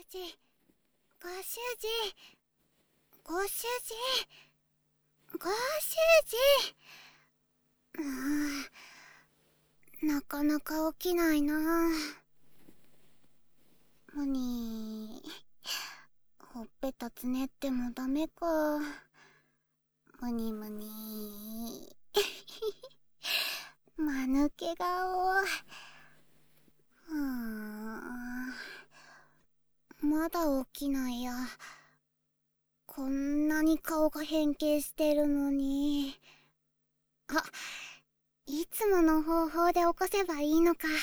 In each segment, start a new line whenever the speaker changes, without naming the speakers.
人、ご主人、ご主人、ご主人。なかなか起きないな。むにほっぺたつねってもダメか。むにむにまぬけ顔。まだ起きないや。こんなに顔が変形してるのに。あ、いつもの方法で起こせばいいのか。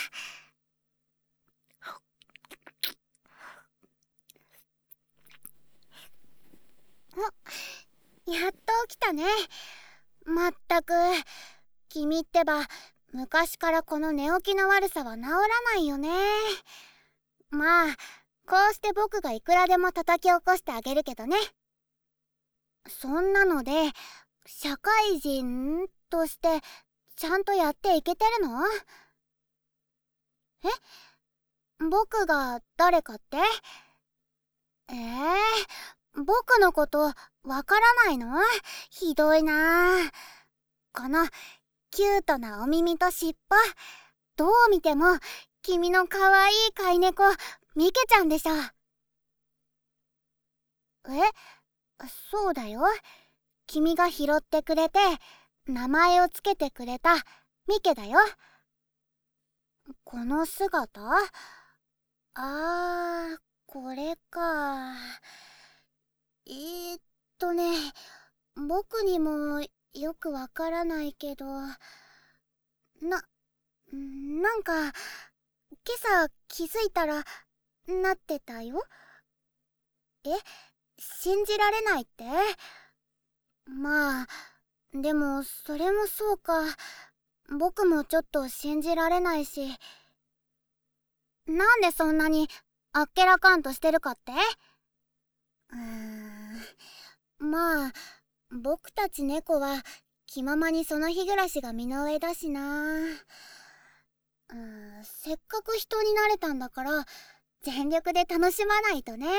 やっと起きたね。まったく、君ってば昔からこの寝起きの悪さは治らないよね。まあ、こうして僕がいくらでも叩き起こしてあげるけどね。そんなので社会人としてちゃんとやっていけてるの？僕が誰かって？僕のことわからないの？ひどいな。このキュートなお耳と尻尾、どう見ても君のかわいい飼い猫ミケちゃんでしょ。そうだよ。君が拾ってくれて名前をつけてくれたミケだよ。この姿？これか。ね、僕にもよくわからないけど、なんか、今朝気づいたら、なってたよ。信じられないって？まあ、でもそれもそうか。僕もちょっと信じられないし。なんでそんなにあっけらかんとしてるかって？まあ、僕たち猫は気ままにその日暮らしが身の上だしな。せっかく人になれたんだから全力で楽しまないとね。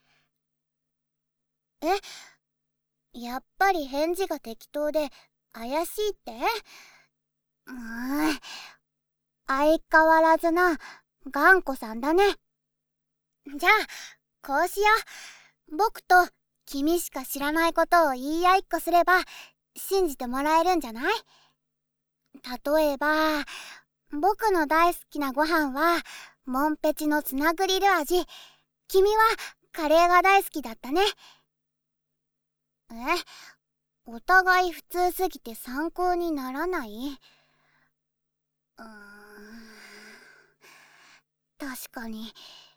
やっぱり返事が適当で怪しいって？相変わらずな頑固さんだね。じゃあこうしよう。僕と君しか知らないことを言い合いっこすれば信じてもらえるんじゃない？例えば、僕の大好きなご飯はモンペチのツナグリル味。君はカレーが大好きだったね。お互い普通すぎて参考にならない？確かに。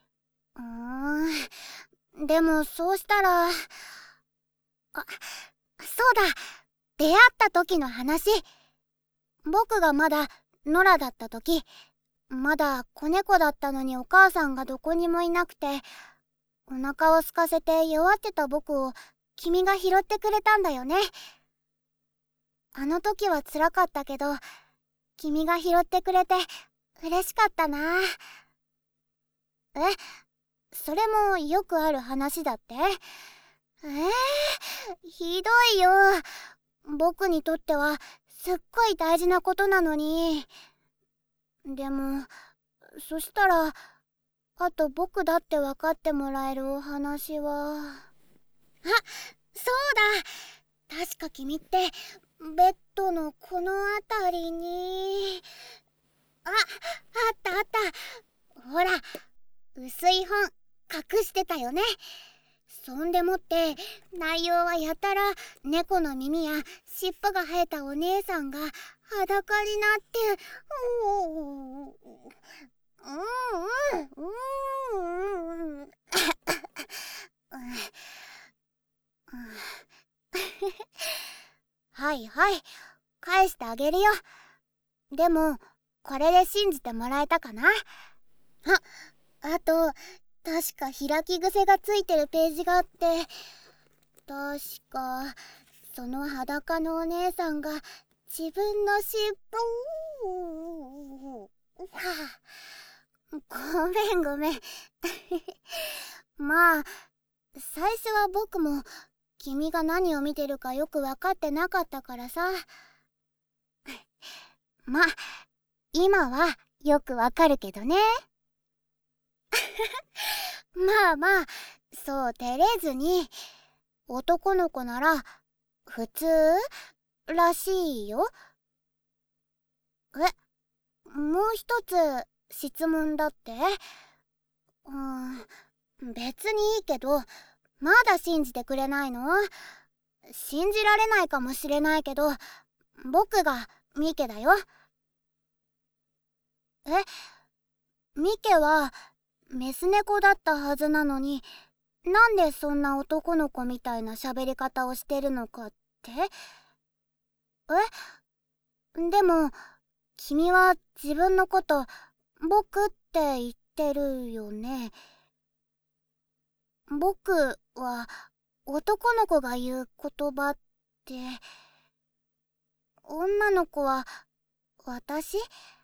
でもそうしたら、そうだ、出会った時の話。僕がまだ野良だった時、まだ子猫だったのにお母さんがどこにもいなくて、お腹を空かせて弱ってた僕を君が拾ってくれたんだよね。あの時は辛かったけど、君が拾ってくれて嬉しかったな。それもよくある話だって？ひどいよ。僕にとってはすっごい大事なことなのに。でも、そしたら、あと僕だって分かってもらえるお話は。そうだ。確か君ってベッドのこの辺りに。あったあった。ほら、薄い本隠してたよね。そんでもって内容はやたら猫の耳や尻尾が生えたお姉さんが裸になってはいはい、返してあげるよ。でもこれで信じてもらえたかな？あと確か開き癖がついてるページがあって、確かその裸のお姉さんが自分の尻尾ごめんごめんまあ、最初は僕も君が何を見てるかよく分かってなかったからさ。まあ、今はよくわかるけどね。まあまあ、そう照れずに、男の子なら普通らしいよ。もう一つ質問だって。別にいいけど、まだ信じてくれないの？信じられないかもしれないけど、僕がミケだよ。ミケはメス猫だったはずなのに、なんでそんな男の子みたいな喋り方をしてるのかって？でも君は自分のこと僕って言ってるよね。僕は男の子が言う言葉って、女の子は私？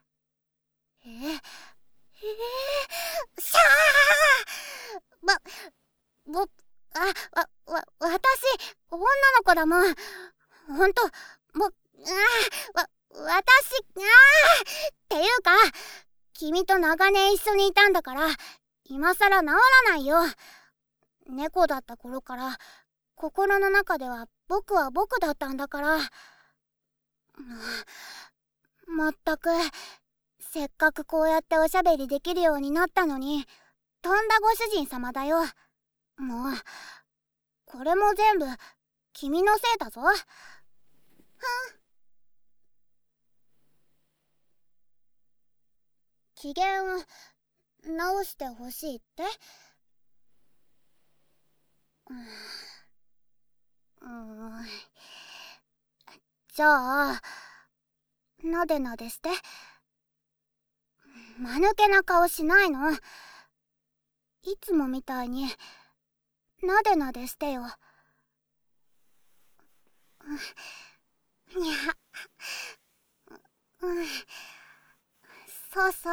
しゃー！ぼ、私、女の子だもん。ほんと、私、っていうか、君と長年一緒にいたんだから、今さら治らないよ。猫だった頃から、心の中では僕は僕だったんだから。まったく、せっかくこうやっておしゃべりできるようになったのに、とんだご主人様だよ。もう、これも全部、君のせいだぞ。機嫌を直してほしいって？じゃあ、なでなでして。間抜けな顔しないの。いつもみたいに、なでなでしてよ。にゃ。そうそう。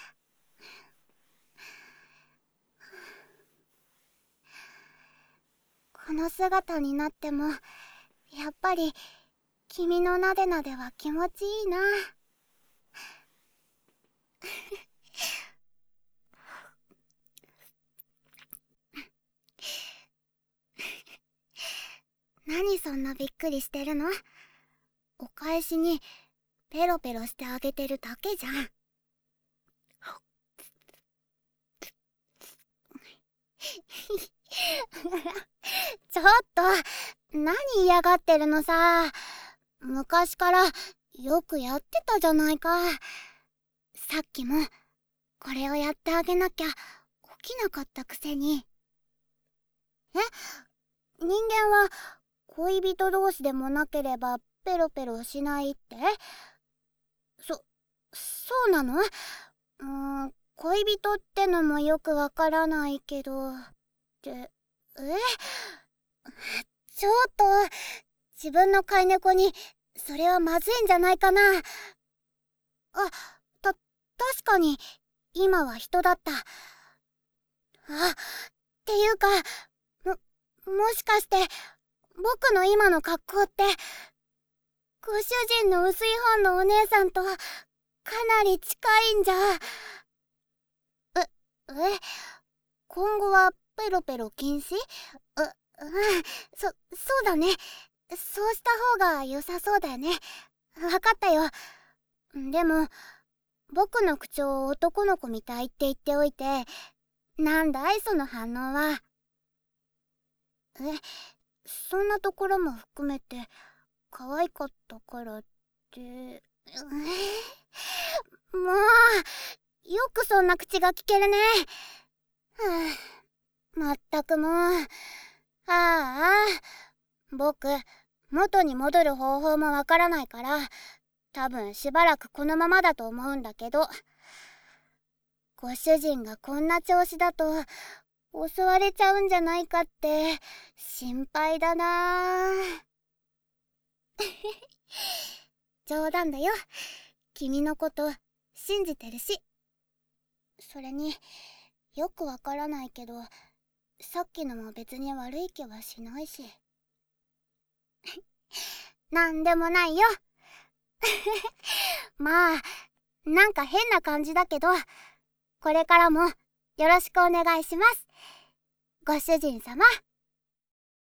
この姿になっても、やっぱり君のなでなでは気持ちいいな。何そんなびっくりしてるの？お返しにペロペロしてあげてるだけじゃん。ちょっと、何嫌がってるのさ。昔からよくやってたじゃないか。さっきもこれをやってあげなきゃ起きなかったくせに。人間は恋人同士でもなければペロペロしないって？そうなの？恋人ってのもよくわからないけど。ちょっと、自分の飼い猫にそれはまずいんじゃないかな。確かに今は人だった。っていうか、もしかして僕の今の格好ってご主人の薄い本のお姉さんとかなり近いんじゃ。今後はペロペロ禁止？そうだね。そうした方が良さそうだよね。わかったよ。でも、僕の口調を男の子みたいって言っておいて、なんだいその反応は。そんなところも含めて、可愛かったからって。もう、よくそんな口が聞けるね。まったくもう。僕、元に戻る方法もわからないから、多分しばらくこのままだと思うんだけど、ご主人がこんな調子だと襲われちゃうんじゃないかって心配だな。冗談だよ。君のこと信じてるし。それによくわからないけど、 さっきのも別に悪い気はしないし。なんでもないよ。まあ、なんか変な感じだけど、これからもよろしくお願いします。ご主人様。